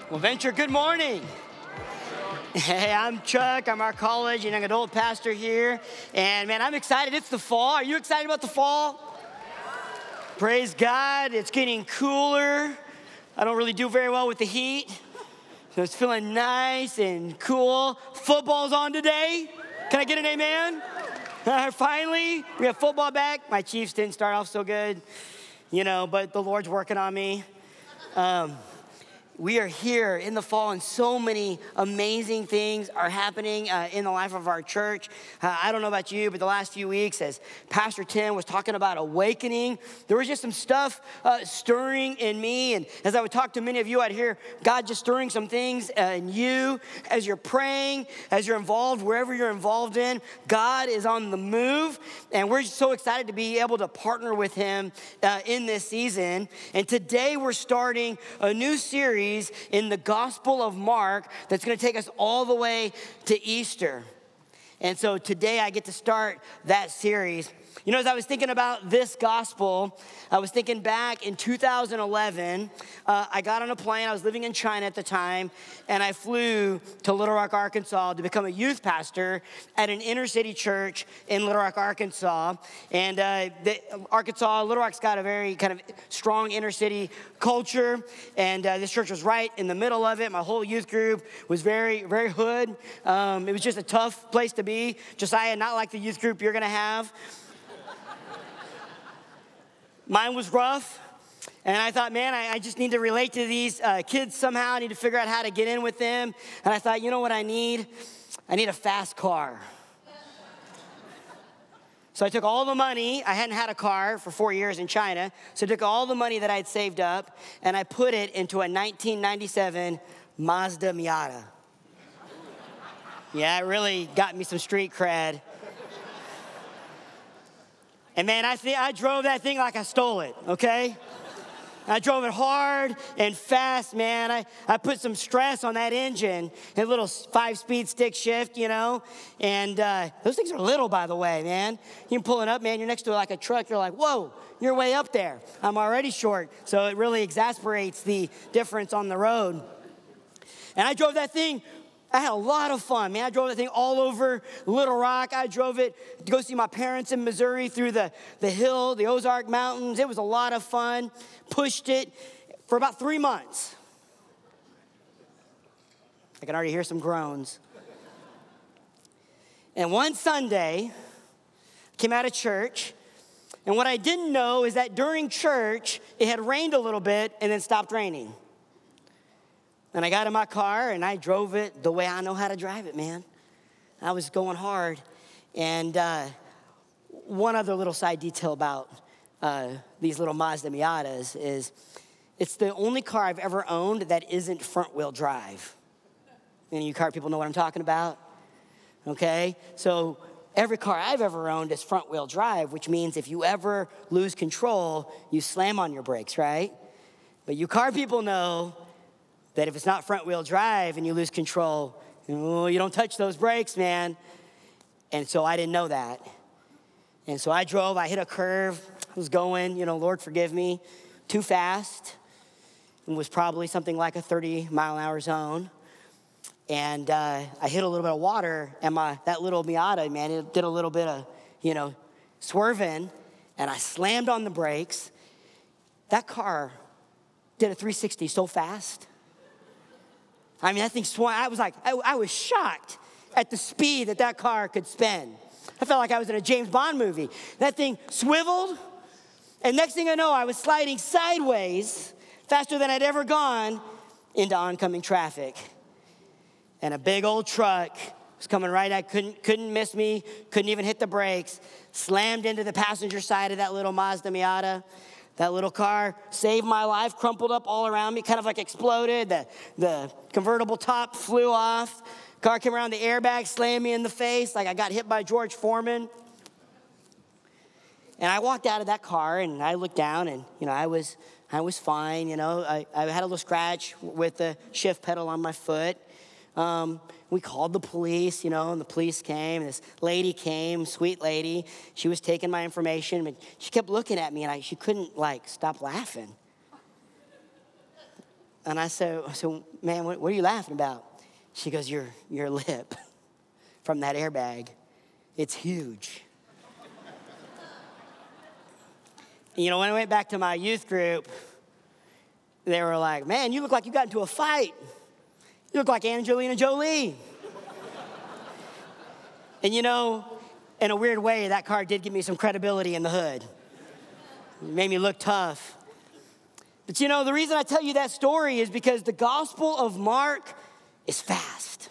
Well, Venture, good morning. Hey, I'm Chuck. I'm our college and young adult pastor here. And man, I'm excited. It's the fall. Are you excited about the fall? Praise God. It's getting cooler. I don't really do very well with the heat. So it's feeling nice and cool. Football's on today. Can I get an amen? Finally, we have football back. My Chiefs didn't start off so good, but the Lord's working on me. We are here in the fall, and so many amazing things are happening in the life of our church. I don't know about you, but the last few weeks, as Pastor Tim was talking about awakening, there was just some stuff stirring in me. And as I would talk to many of you, I'd hear God just stirring some things in you as you're praying, as you're involved, wherever you're involved in. God is on the move, and we're just so excited to be able to partner with Him in this season. And today we're starting a new series in the Gospel of Mark that's going to take us all the way to Easter. And so today I get to start that series. As I was thinking about this gospel, I was thinking back in 2011, I got on a plane. I was living in China at the time, and I flew to Little Rock, Arkansas to become a youth pastor at an inner city church in Little Rock, Arkansas. And Little Rock's got a very kind of strong inner city culture, and this church was right in the middle of it. My whole youth group was very, very hood. It was just a tough place to be. Josiah, not like the youth group you're going to have. Mine was rough, and I thought, man, I just need to relate to these kids somehow. I need to figure out how to get in with them. And I thought, you know what I need? I need a fast car. So I took all the money. I hadn't had a car for 4 years in China. So I took all the money that I'd saved up, and I put it into a 1997 Mazda Miata. Yeah, it really got me some street cred. And man, I drove that thing like I stole it, okay? I drove it hard and fast, man. I put some stress on that engine, a little 5-speed stick shift, And those things are little, by the way, man. You can pull it up, man. You're next to like a truck. You're like, whoa, you're way up there. I'm already short. So it really exasperates the difference on the road. And I drove that thing. I had a lot of fun, man. I drove that thing all over Little Rock. I drove it to go see my parents in Missouri through the hill, the Ozark Mountains. It was a lot of fun. Pushed it for about 3 months. I can already hear some groans. And one Sunday, I came out of church, and what I didn't know is that during church, it had rained a little bit and then stopped raining. And I got in my car, and I drove it the way I know how to drive it, man. I was going hard. And one other little side detail about these little Mazda Miatas is it's the only car I've ever owned that isn't front-wheel drive. Any of you car people know what I'm talking about? Okay? So every car I've ever owned is front-wheel drive, which means if you ever lose control, you slam on your brakes, right? But you car people know that if it's not front-wheel drive and you lose control, you don't touch those brakes, man. And so I didn't know that. And so I drove, I hit a curve, I was going, Lord forgive me, too fast. It was probably something like a 30-mile-an-hour zone. And I hit a little bit of water, and that little Miata, man, it did a little bit of, swerving, and I slammed on the brakes. That car did a 360 so fast. I mean, that thing swung. I was shocked at the speed that car could spin. I felt like I was in a James Bond movie. That thing swiveled, and next thing I know, I was sliding sideways faster than I'd ever gone into oncoming traffic. And a big old truck was coming right at, couldn't miss me, couldn't even hit the brakes, slammed into the passenger side of that little Mazda Miata. That little car saved my life, crumpled up all around me, kind of like exploded. The convertible top flew off. Car came around, the airbag slammed me in the face like I got hit by George Foreman. And I walked out of that car, and I looked down, and, I was fine. I had a little scratch with the shift pedal on my foot. We called the police, and the police came. This lady came, sweet lady. She was taking my information, but she kept looking at me, and she couldn't, stop laughing. And I said, man, what are you laughing about? She goes, your lip from that airbag. It's huge. When I went back to my youth group, they were like, man, you look like you got into a fight. You look like Angelina Jolie. And in a weird way, that car did give me some credibility in the hood. It made me look tough. But the reason I tell you that story is because the Gospel of Mark is fast.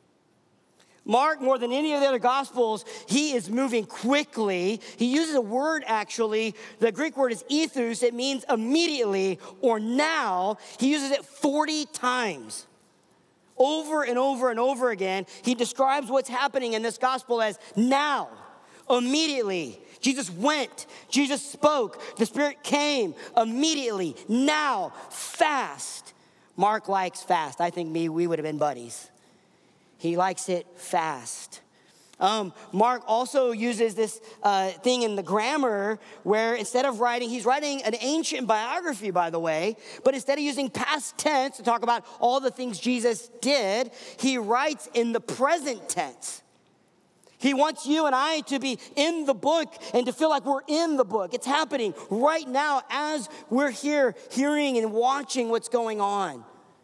Mark, more than any of the other Gospels, he is moving quickly. He uses a word, actually. The Greek word is ethos. It means immediately or now. He uses it 40 times. Over and over and over again, he describes what's happening in this Gospel as now, immediately. Jesus went, Jesus spoke, the Spirit came immediately, now, fast. Mark likes fast. I think we would have been buddies. He likes it fast. Mark also uses this thing in the grammar where instead of he's writing an ancient biography, by the way, but instead of using past tense to talk about all the things Jesus did, he writes in the present tense. He wants you and I to be in the book and to feel like we're in the book. It's happening right now as we're here hearing and watching what's going on.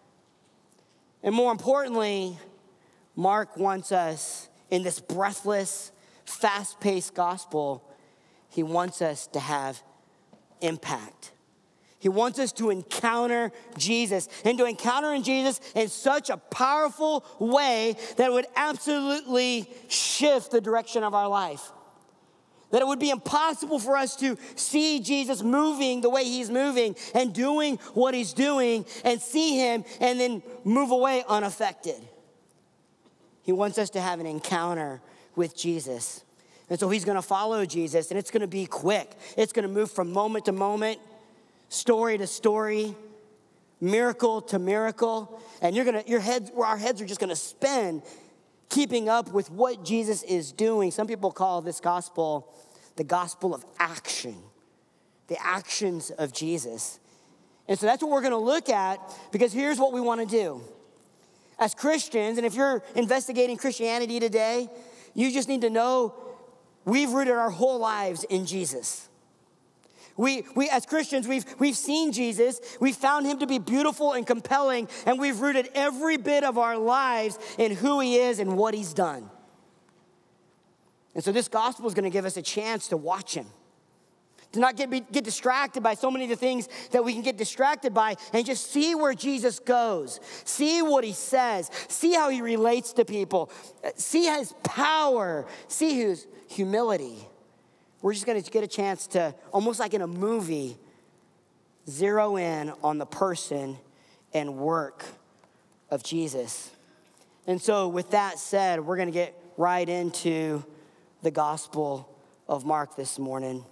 And more importantly, Mark wants us in this breathless, fast-paced gospel, he wants us to have impact. He wants us to encounter Jesus, and to encounter Jesus in such a powerful way that it would absolutely shift the direction of our life. That it would be impossible for us to see Jesus moving the way he's moving and doing what he's doing and see him and then move away unaffected. He wants us to have an encounter with Jesus. And so he's going to follow Jesus, and it's going to be quick. It's going to move from moment to moment, story to story, miracle to miracle. And our heads are just going to spin keeping up with what Jesus is doing. Some people call this gospel the gospel of action, the actions of Jesus. And so that's what we're going to look at, because here's what we want to do. As Christians, and if you're investigating Christianity today, you just need to know we've rooted our whole lives in Jesus. We as Christians, we've seen Jesus, we've found him to be beautiful and compelling, and we've rooted every bit of our lives in who he is and what he's done. And so this gospel is going to give us a chance to watch him. To not get distracted by so many of the things that we can get distracted by, and just see where Jesus goes. See what he says. See how he relates to people. See his power. See his humility. We're just going to get a chance to, almost like in a movie, zero in on the person and work of Jesus. And so with that said, we're going to get right into the Gospel of Mark this morning.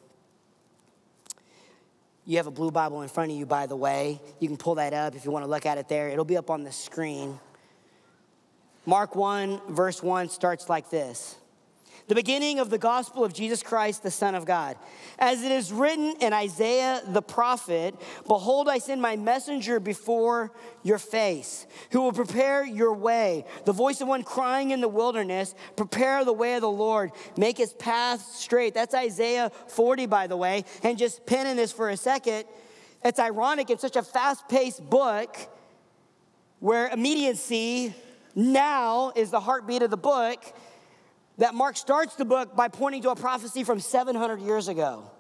You have a blue Bible in front of you, by the way. You can pull that up if you want to look at it there. It'll be up on the screen. Mark 1, verse 1 starts like this. The beginning of the gospel of Jesus Christ, the Son of God. As it is written in Isaiah the prophet, behold, I send my messenger before your face, who will prepare your way. The voice of one crying in the wilderness, prepare the way of the Lord, make his path straight. That's Isaiah 40, by the way. And just penning this for a second, it's ironic, it's such a fast-paced book where immediacy now is the heartbeat of the book, that Mark starts the book by pointing to a prophecy from 700 years ago.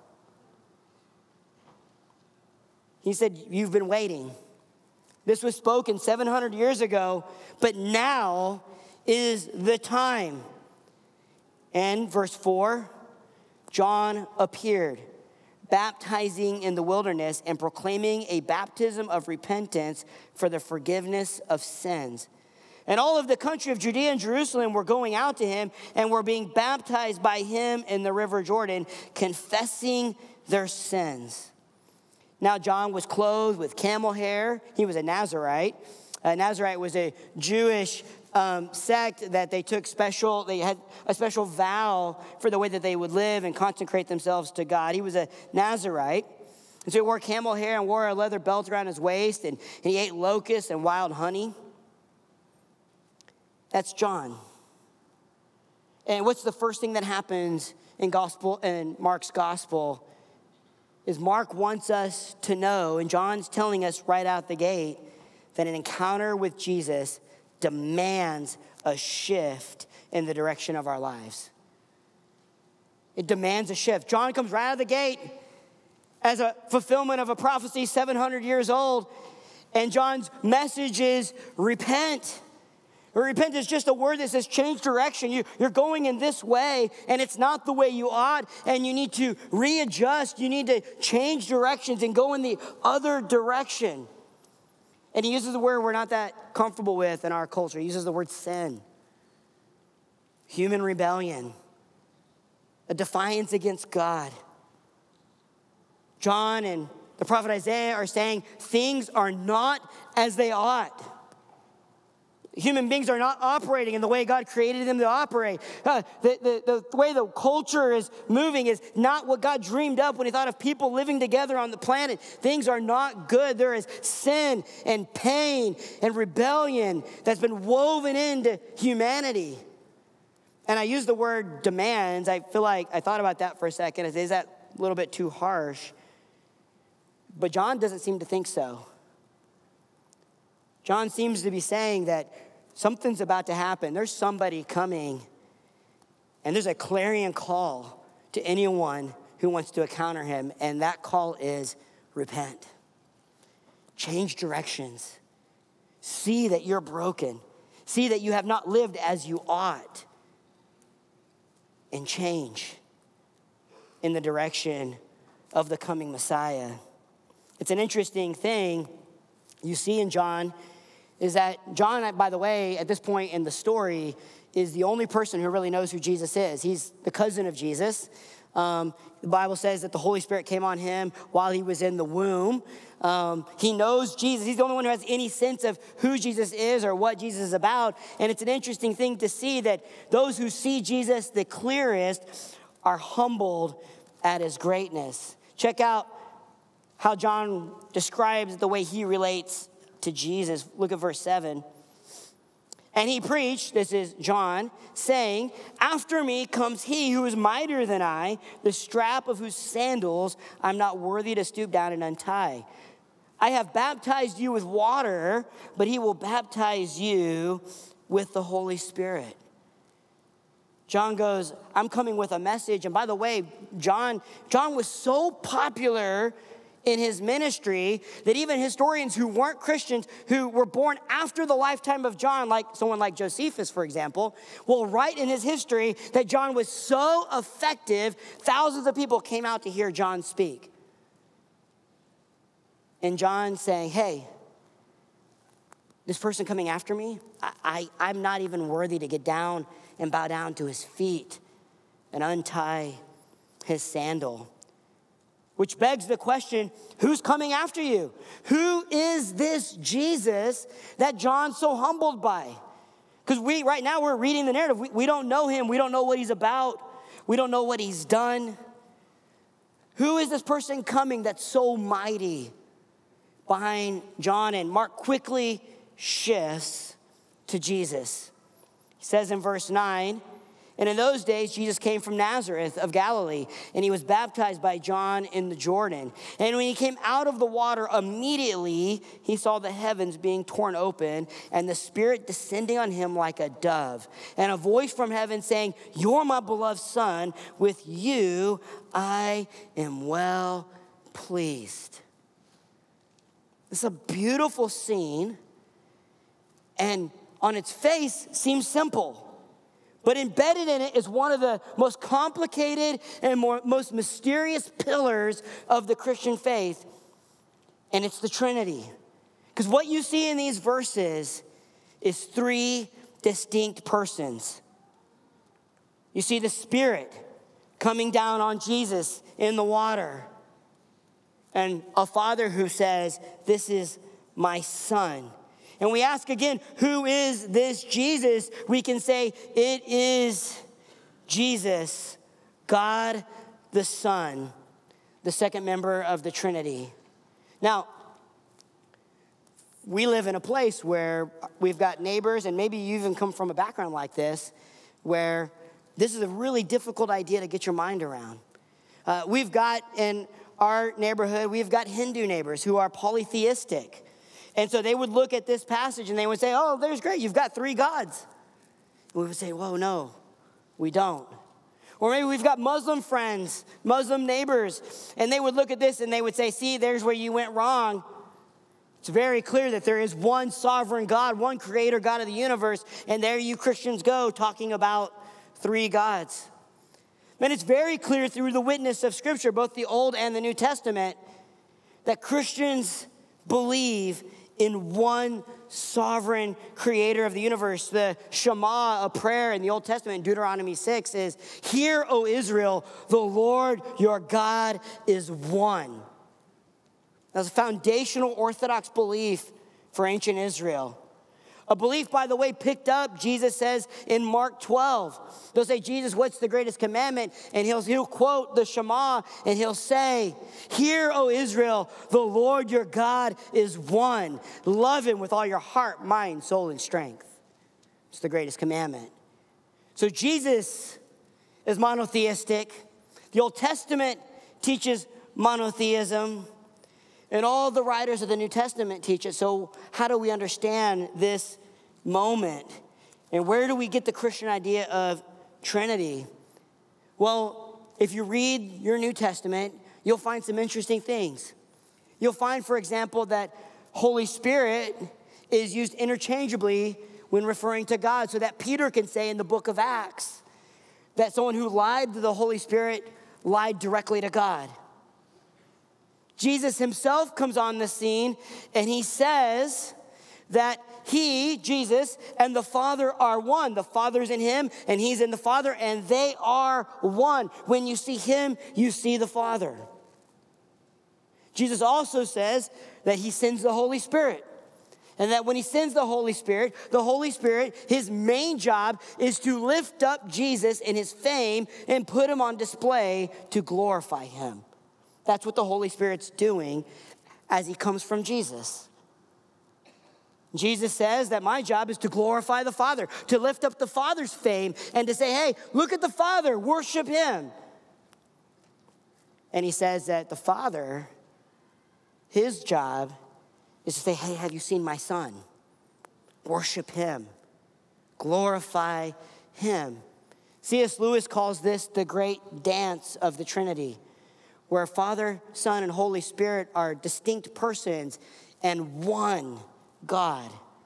He said, you've been waiting. This was spoken 700 years ago, but now is the time. And verse 4, John appeared, baptizing in the wilderness and proclaiming a baptism of repentance for the forgiveness of sins. And all of the country of Judea and Jerusalem were going out to him and were being baptized by him in the river Jordan, confessing their sins. Now John was clothed with camel hair. He was a Nazirite. A Nazirite was a Jewish sect that they had a special vow for the way that they would live and consecrate themselves to God. He was a Nazirite. And so he wore camel hair and wore a leather belt around his waist, and he ate locusts and wild honey. That's John. And what's the first thing that happens in Mark's gospel is Mark wants us to know, and John's telling us right out the gate, that an encounter with Jesus demands a shift in the direction of our lives. It demands a shift. John comes right out of the gate as a fulfillment of a prophecy 700 years old, and John's message is repent. Repent is just a word that says change direction. You're going in this way, and it's not the way you ought, and you need to readjust. You need to change directions and go in the other direction. And he uses a word we're not that comfortable with in our culture. He uses the word sin, human rebellion, a defiance against God. John and the prophet Isaiah are saying things are not as they ought. Human beings are not operating in the way God created them to operate. The way the culture is moving is not what God dreamed up when he thought of people living together on the planet. Things are not good. There is sin and pain and rebellion that's been woven into humanity. And I use the word demands. I feel like I thought about that for a second. Is that a little bit too harsh? But John doesn't seem to think so. John seems to be saying that something's about to happen. There's somebody coming, and there's a clarion call to anyone who wants to encounter him, and that call is repent. Change directions. See that you're broken. See that you have not lived as you ought, and change in the direction of the coming Messiah. It's an interesting thing you see in John is that John, by the way, at this point in the story, is the only person who really knows who Jesus is. He's the cousin of Jesus. The Bible says that the Holy Spirit came on him while he was in the womb. He knows Jesus. He's the only one who has any sense of who Jesus is or what Jesus is about. And it's an interesting thing to see that those who see Jesus the clearest are humbled at his greatness. Check out how John describes the way he relates to Jesus. Look at verse 7. And he preached, this is John, saying, after me comes he who is mightier than I, the strap of whose sandals I'm not worthy to stoop down and untie. I have baptized you with water, but he will baptize you with the Holy Spirit. John goes, I'm coming with a message. And by the way, John was so popular in his ministry that even historians who weren't Christians, who were born after the lifetime of John, like someone like Josephus, for example, will write in his history that John was so effective, thousands of people came out to hear John speak. And John saying, hey, this person coming after me, I'm not even worthy to get down and bow down to his feet and untie his sandal. Which begs the question, who's coming after you? Who is this Jesus that John's so humbled by? Because right now we're reading the narrative. We don't know him. We don't know what he's about. We don't know what he's done. Who is this person coming that's so mighty behind John? And Mark quickly shifts to Jesus. He says in verse 9, and in those days, Jesus came from Nazareth of Galilee, and he was baptized by John in the Jordan. And when he came out of the water, immediately he saw the heavens being torn open, and the Spirit descending on him like a dove. And a voice from heaven saying, you're my beloved Son, with you I am well pleased. It's a beautiful scene, and on its face seems simple. But embedded in it is one of the most complicated and most mysterious pillars of the Christian faith, and it's the Trinity. Because what you see in these verses is three distinct persons. You see the Spirit coming down on Jesus in the water, and a Father who says, this is my Son. And we ask again, who is this Jesus? We can say, it is Jesus, God the Son the second member of the Trinity. Now, we live in a place where we've got neighbors, and maybe you even come from a background like this, where this is a really difficult idea to get your mind around. We've got in our neighborhood, we've got Hindu neighbors who are polytheistic. And so they would look at this passage and they would say, oh, there's great, you've got 3 gods. And we would say, whoa, no, we don't. Or maybe we've got Muslim friends, Muslim neighbors, and they would look at this and they would say, see, there's where you went wrong. It's very clear that there is one sovereign God, one creator God of the universe, and there you Christians go talking about 3 gods. And it's very clear through the witness of Scripture, both the Old and the New Testament, that Christians believe in one sovereign creator of the universe. The Shema, a prayer in the Old Testament, in Deuteronomy 6, is, hear, O Israel, the Lord your God is one. That's a foundational Orthodox belief for ancient Israel. A belief, by the way, picked up, Jesus says in Mark 12. They'll say, Jesus, what's the greatest commandment? And he'll quote the Shema, and he'll say, hear, O Israel, the Lord your God is one. Love him with all your heart, mind, soul, and strength. It's the greatest commandment. So Jesus is monotheistic. The Old Testament teaches monotheism. And all the writers of the New Testament teach it. So how do we understand this moment? And where do we get the Christian idea of Trinity? Well, if you read your New Testament, you'll find some interesting things. You'll find, for example, that Holy Spirit is used interchangeably when referring to God. So that Peter can say in the book of Acts that someone who lied to the Holy Spirit lied directly to God. Jesus himself comes on the scene and he says that he, Jesus, and the Father are one. The Father's in him and he's in the Father and they are one. When you see him, you see the Father. Jesus also says that he sends the Holy Spirit. And that when he sends the Holy Spirit, his main job is to lift up Jesus in his fame and put him on display to glorify him. That's what the Holy Spirit's doing as he comes from Jesus. Jesus says that my job is to glorify the Father, to lift up the Father's fame, and to say, hey, look at the Father, worship him. And he says that the Father, his job is to say, hey, have you seen my Son? Worship him, glorify him. C.S. Lewis calls this the great dance of the Trinity, where Father, Son, and Holy Spirit are distinct persons and one God.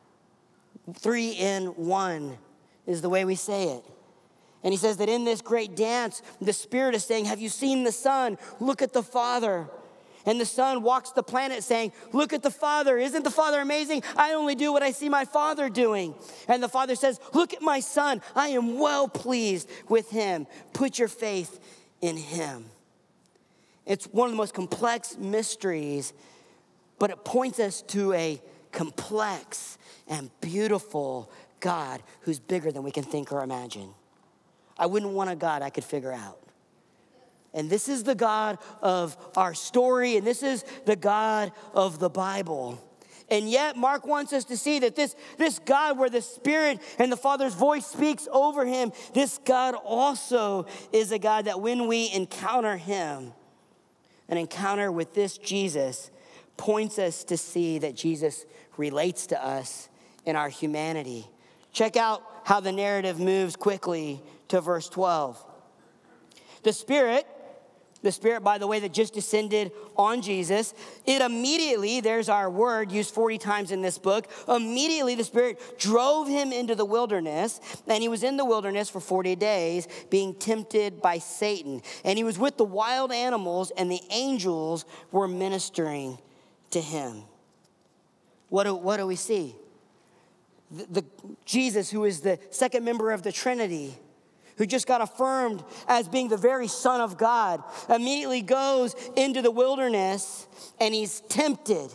3 in 1 is the way we say it. And he says that in this great dance, the Spirit is saying, have you seen the Son? Look at the Father. And the Son walks the planet saying, look at the Father. Isn't the Father amazing? I only do what I see my Father doing. And the Father says, look at my Son. I am well pleased with him. Put your faith in him. It's one of the most complex mysteries, but it points us to a complex and beautiful God who's bigger than we can think or imagine. I wouldn't want a God I could figure out. And this is the God of our story, and this is the God of the Bible. And yet, Mark wants us to see that this God, where the Spirit and the Father's voice speaks over him, this God also is a God that when we encounter him, an encounter with this Jesus points us to see that Jesus relates to us in our humanity. Check out how the narrative moves quickly to verse 12. The Spirit, by the way, that just descended on Jesus, it immediately, there's our word used 40 times in this book, immediately the Spirit drove him into the wilderness, and he was in the wilderness for 40 days being tempted by Satan. And he was with the wild animals, and the angels were ministering to him. What do we see? The Jesus, who is the second member of the Trinity, who just got affirmed as being the very Son of God, immediately goes into the wilderness and he's tempted.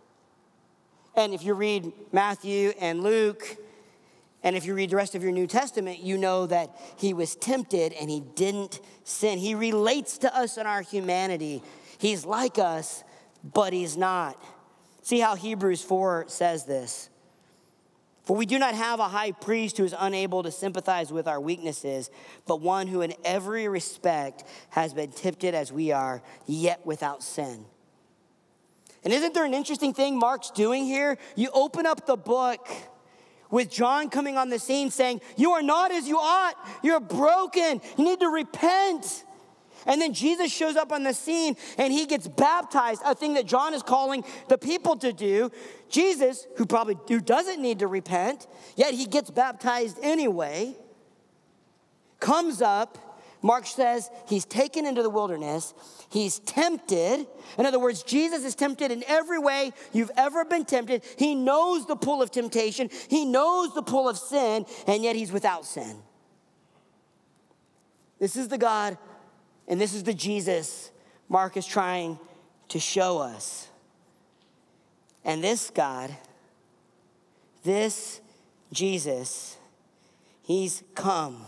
And if you read Matthew and Luke, and if you read the rest of your New Testament, you know that he was tempted and he didn't sin. He relates to us in our humanity. He's like us, but he's not. See how Hebrews 4 says this. For we do not have a high priest who is unable to sympathize with our weaknesses, but one who in every respect has been tempted as we are, yet without sin. And isn't there an interesting thing Mark's doing here? You open up the book with John coming on the scene saying, you are not as you ought. You're broken. You need to repent. And then Jesus shows up on the scene and he gets baptized, a thing that John is calling the people to do. Jesus, who doesn't need to repent, yet he gets baptized anyway, comes up. Mark says he's taken into the wilderness. He's tempted. In other words, Jesus is tempted in every way you've ever been tempted. He knows the pull of temptation. He knows the pull of sin, and yet he's without sin. This is the God, and this is the Jesus Mark is trying to show us. And this God, this Jesus, he's come.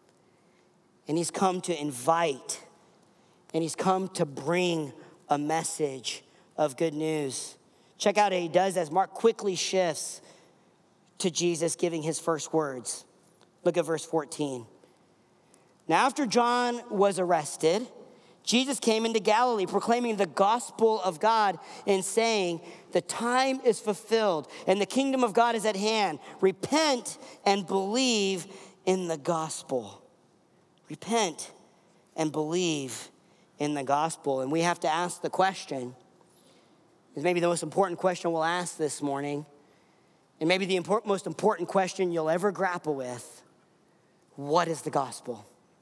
And he's come to invite. And he's come to bring a message of good news. Check out how he does as Mark quickly shifts to Jesus giving his first words. Look at verse 14. Now after John was arrested, Jesus came into Galilee proclaiming the gospel of God and saying, the time is fulfilled and the kingdom of God is at hand. Repent and believe in the gospel. Repent and believe in the gospel. And we have to ask the question, is maybe the most important question we'll ask this morning, and maybe the most important question you'll ever grapple with. What is the gospel?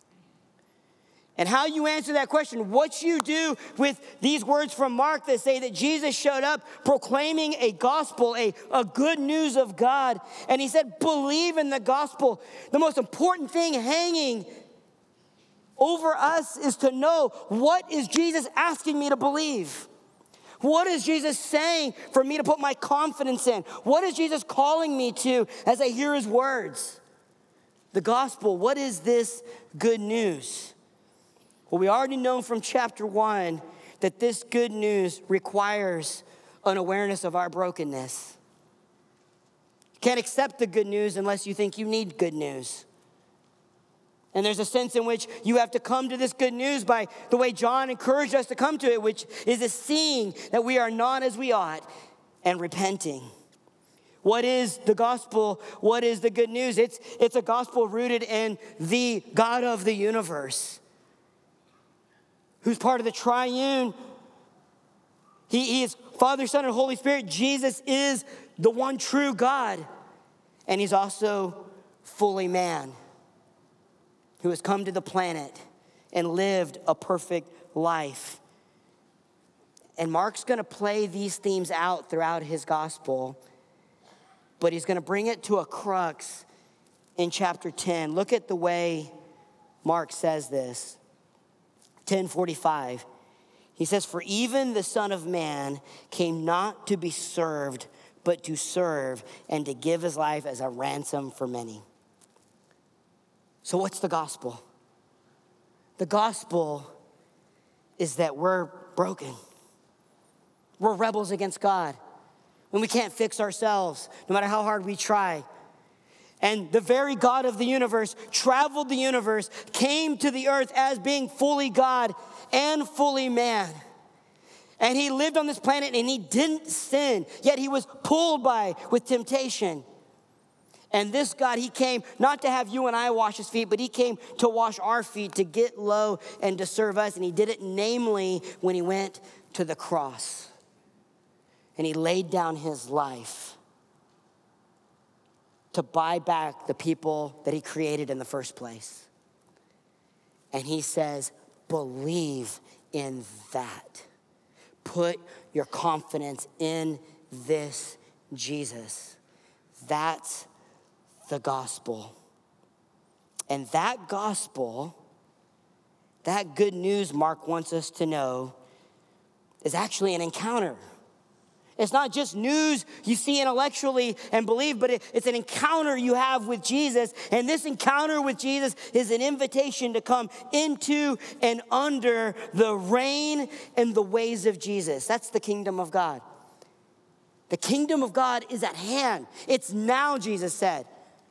And how you answer that question, what you do with these words from Mark that say that Jesus showed up proclaiming a gospel, a good news of God. And he said, believe in the gospel. The most important thing hanging over us is to know, what is Jesus asking me to believe? What is Jesus saying for me to put my confidence in? What is Jesus calling me to as I hear his words? The gospel, what is this good news? Well, we already know from chapter 1 that this good news requires an awareness of our brokenness. You can't accept the good news unless you think you need good news. And there's a sense in which you have to come to this good news by the way John encouraged us to come to it, which is a seeing that we are not as we ought and repenting. What is the gospel? What is the good news? It's a gospel rooted in the God of the universe, who's part of the triune. He is Father, Son, and Holy Spirit. Jesus is the one true God. And he's also fully man, who has come to the planet and lived a perfect life. And Mark's going to play these themes out throughout his gospel, but he's going to bring it to a crux in chapter 10. Look at the way Mark says this. 10:45. He says, for even the Son of Man came not to be served, but to serve and to give his life as a ransom for many. So what's the gospel? The gospel is that we're broken. We're rebels against God. And we can't fix ourselves, no matter how hard we try. And the very God of the universe traveled the universe, came to the earth as being fully God and fully man. And he lived on this planet and he didn't sin, yet he was pulled with temptation. And this God, he came not to have you and I wash his feet, but he came to wash our feet, to get low and to serve us. And he did it namely when he went to the cross. And he laid down his life to buy back the people that he created in the first place. And he says, believe in that. Put your confidence in this Jesus. That's the gospel. And that gospel, that good news Mark wants us to know, is actually an encounter. It's not just news you see intellectually and believe, but it's an encounter you have with Jesus. And this encounter with Jesus is an invitation to come into and under the reign and the ways of Jesus. That's the kingdom of God. The kingdom of God is at hand. It's now, Jesus said.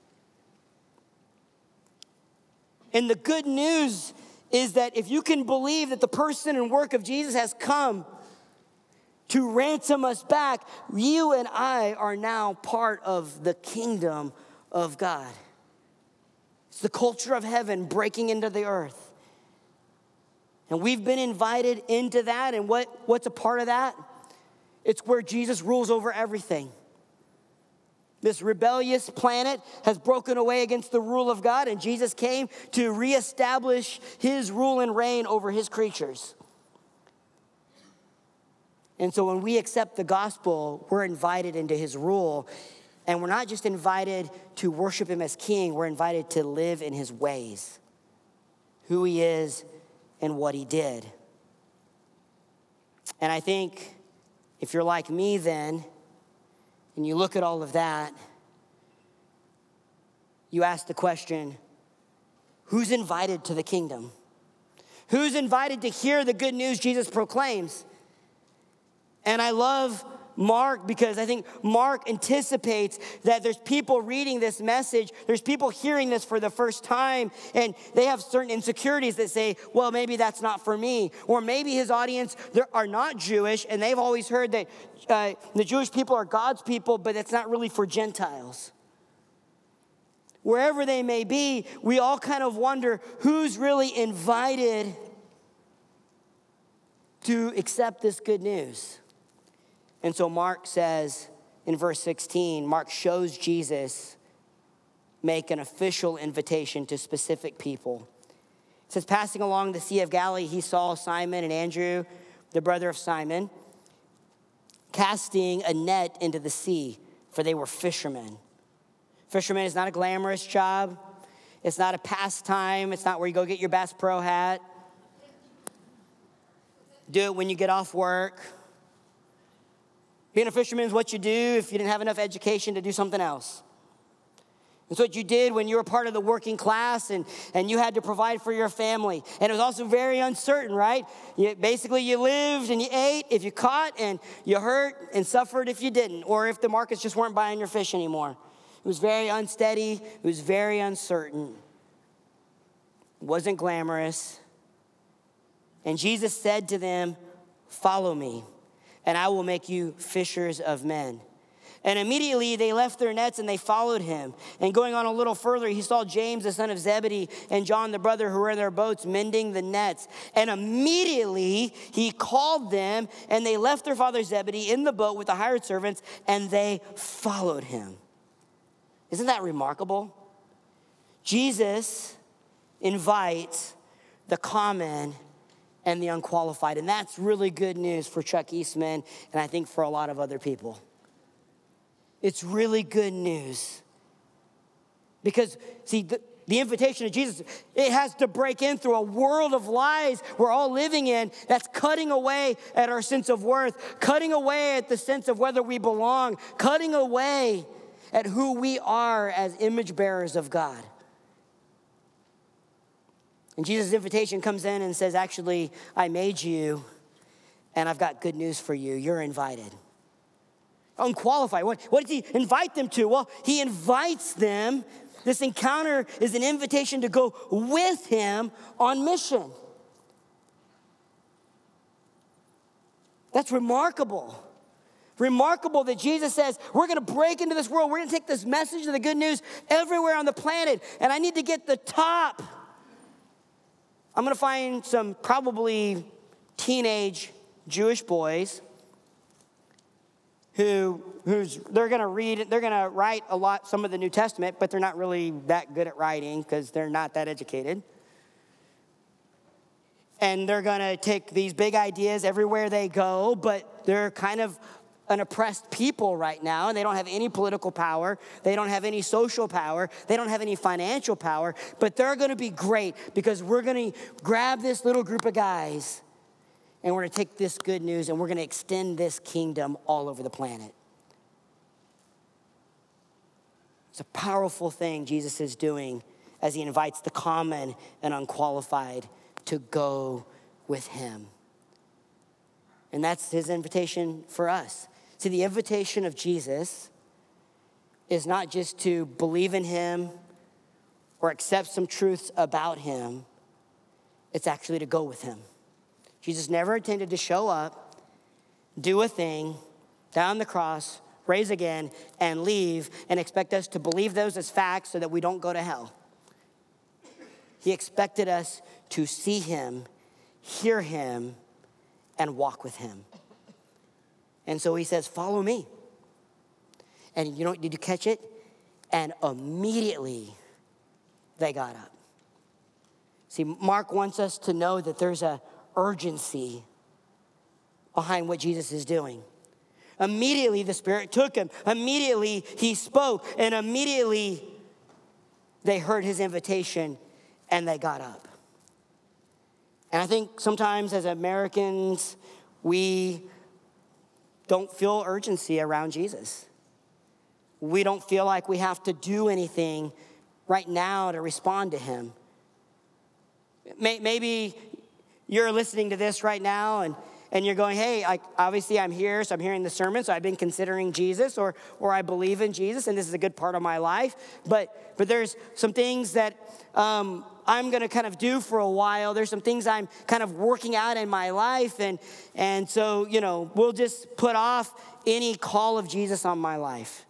And the good news is that if you can believe that the person and work of Jesus has come to ransom us back, you and I are now part of the kingdom of God. It's the culture of heaven breaking into the earth. And we've been invited into that, and what's a part of that? It's where Jesus rules over everything. This rebellious planet has broken away against the rule of God, and Jesus came to reestablish his rule and reign over his creatures. And so when we accept the gospel, we're invited into his rule. And we're not just invited to worship him as king, we're invited to live in his ways, who he is and what he did. And I think if you're like me then, and you look at all of that, you ask the question, who's invited to the kingdom? Who's invited to hear the good news Jesus proclaims? And I love Mark because I think Mark anticipates that there's people reading this message, there's people hearing this for the first time, and they have certain insecurities that say, well, maybe that's not for me. Or maybe his audience are not Jewish, and they've always heard that the Jewish people are God's people, but it's not really for Gentiles. Wherever they may be, we all kind of wonder who's really invited to accept this good news. And so Mark says in verse 16, Mark shows Jesus make an official invitation to specific people. It says, passing along the Sea of Galilee, he saw Simon and Andrew, the brother of Simon, casting a net into the sea, for they were fishermen. Fisherman is not a glamorous job. It's not a pastime. It's not where you go get your Bass Pro hat. Do it when you get off work. Being a fisherman is what you do if you didn't have enough education to do something else. It's what you did when you were part of the working class and you had to provide for your family. And it was also very uncertain, right? Basically, you lived and you ate if you caught, and you hurt and suffered if you didn't, or if the markets just weren't buying your fish anymore. It was very unsteady. It was very uncertain. It wasn't glamorous. And Jesus said to them, follow me, and I will make you fishers of men. And immediately they left their nets and they followed him. And going on a little further, he saw James, the son of Zebedee, and John, the brother, who were in their boats mending the nets. And immediately he called them, and they left their father Zebedee in the boat with the hired servants, and they followed him. Isn't that remarkable? Jesus invites the common and the unqualified. And that's really good news for Chuck Eastman, and I think for a lot of other people. It's really good news. Because, see, the invitation of Jesus, it has to break in through a world of lies we're all living in that's cutting away at our sense of worth, cutting away at the sense of whether we belong, cutting away at who we are as image bearers of God. And Jesus' invitation comes in and says, actually, I made you, and I've got good news for you. You're invited. Unqualified. What does he invite them to? Well, he invites them. This encounter is an invitation to go with him on mission. That's remarkable. Remarkable that Jesus says, we're going to break into this world. We're going to take this message of the good news everywhere on the planet, and I need to get the top. I'm going to find some probably teenage Jewish boys they're going to write some of the New Testament, but they're not really that good at writing because they're not that educated. And they're going to take these big ideas everywhere they go, but they're kind of an oppressed people right now, and they don't have any political power. They don't have any social power. They don't have any financial power, but they're going to be great because we're going to grab this little group of guys and we're going to take this good news and we're going to extend this kingdom all over the planet. It's a powerful thing Jesus is doing as he invites the common and unqualified to go with him. And that's his invitation for us. See, the invitation of Jesus is not just to believe in him or accept some truths about him. It's actually to go with him. Jesus never intended to show up, do a thing, die on the cross, raise again, and leave, and expect us to believe those as facts so that we don't go to hell. He expected us to see him, hear him, and walk with him. And so he says, follow me. And you know, did you catch it? And immediately they got up. See, Mark wants us to know that there's an urgency behind what Jesus is doing. Immediately the Spirit took him. Immediately he spoke. And immediately they heard his invitation and they got up. And I think sometimes as Americans, we don't feel urgency around Jesus. We don't feel like we have to do anything right now to respond to him. Maybe you're listening to this right now and you're going, hey, obviously I'm here, so I'm hearing the sermon, so I've been considering Jesus or I believe in Jesus, and this is a good part of my life. But there's some things that I'm going to kind of do for a while. There's some things I'm kind of working out in my life, and so, you know, we'll just put off any call of Jesus on my life.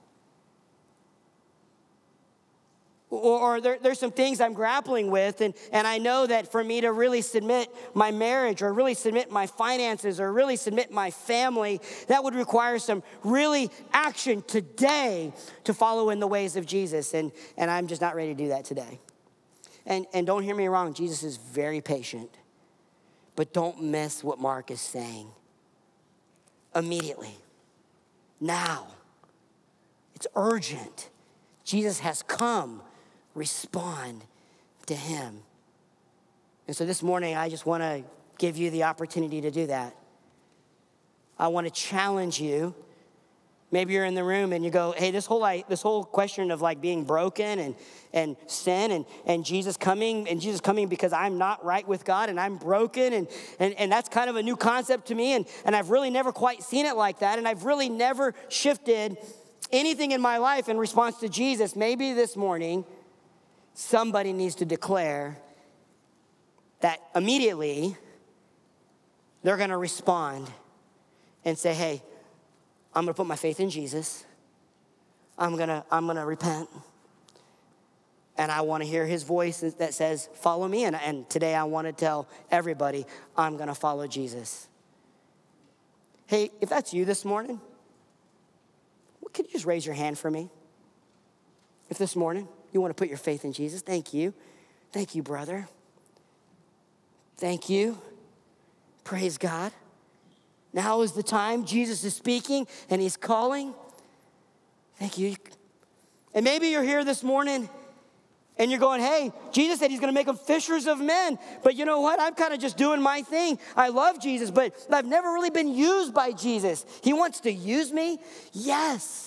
Or there's some things I'm grappling with, and I know that for me to really submit my marriage or really submit my finances or really submit my family, that would require some really action today to follow in the ways of Jesus, and I'm just not ready to do that today. And don't hear me wrong, Jesus is very patient, but don't miss what Mark is saying. Immediately, now, it's urgent. Jesus has come. Respond to him. And so this morning, I just want to give you the opportunity to do that. I want to challenge you. Maybe you're in the room and you go, hey, this whole question of like being broken and sin and Jesus coming because I'm not right with God and I'm broken and that's kind of a new concept to me and I've really never quite seen it like that and I've really never shifted anything in my life in response to Jesus. Maybe this morning, somebody needs to declare that immediately they're going to respond and say, hey, I'm going to put my faith in Jesus. I'm going to repent. And I want to hear his voice that says, follow me. And today I want to tell everybody, I'm going to follow Jesus. Hey, if that's you this morning, could you just raise your hand for me? If this morning you want to put your faith in Jesus, thank you. Thank you, brother. Thank you. Praise God. Now is the time. Jesus is speaking and he's calling. Thank you. And maybe you're here this morning and you're going, hey, Jesus said he's going to make them fishers of men. But you know what? I'm kind of just doing my thing. I love Jesus, but I've never really been used by Jesus. He wants to use me? Yes.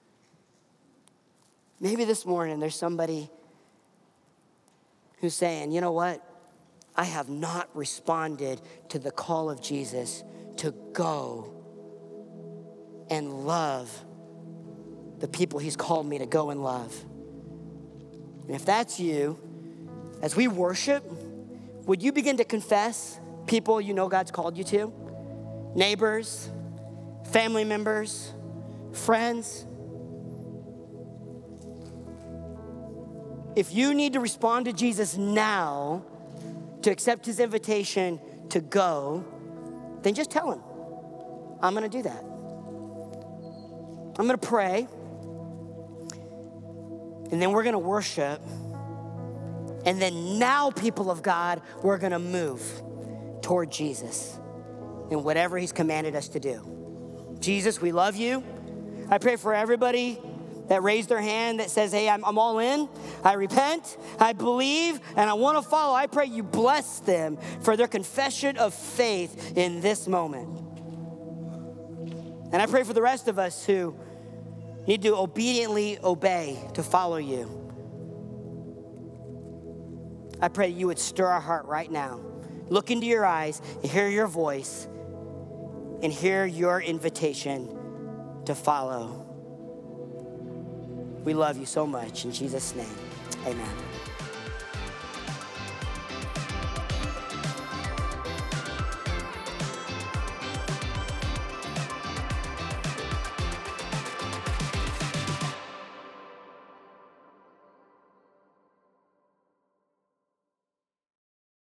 Maybe this morning there's somebody who's saying, you know what? I have not responded to the call of Jesus to go and love the people he's called me to go and love. And if that's you, as we worship, would you begin to confess people you know God's called you to? Neighbors, family members, friends. If you need to respond to Jesus now to accept his invitation to go, then just tell him, I'm going to do that. I'm going to pray, and then we're going to worship, and then now, people of God, we're going to move toward Jesus in whatever he's commanded us to do. Jesus, we love you. I pray for everybody that raised their hand that says, hey, I'm all in. I repent, I believe, and I want to follow. I pray you bless them for their confession of faith in this moment. And I pray for the rest of us who need to obediently obey to follow you. I pray you would stir our heart right now. Look into your eyes and hear your voice and hear your invitation to follow. We love you so much. In Jesus' name, amen.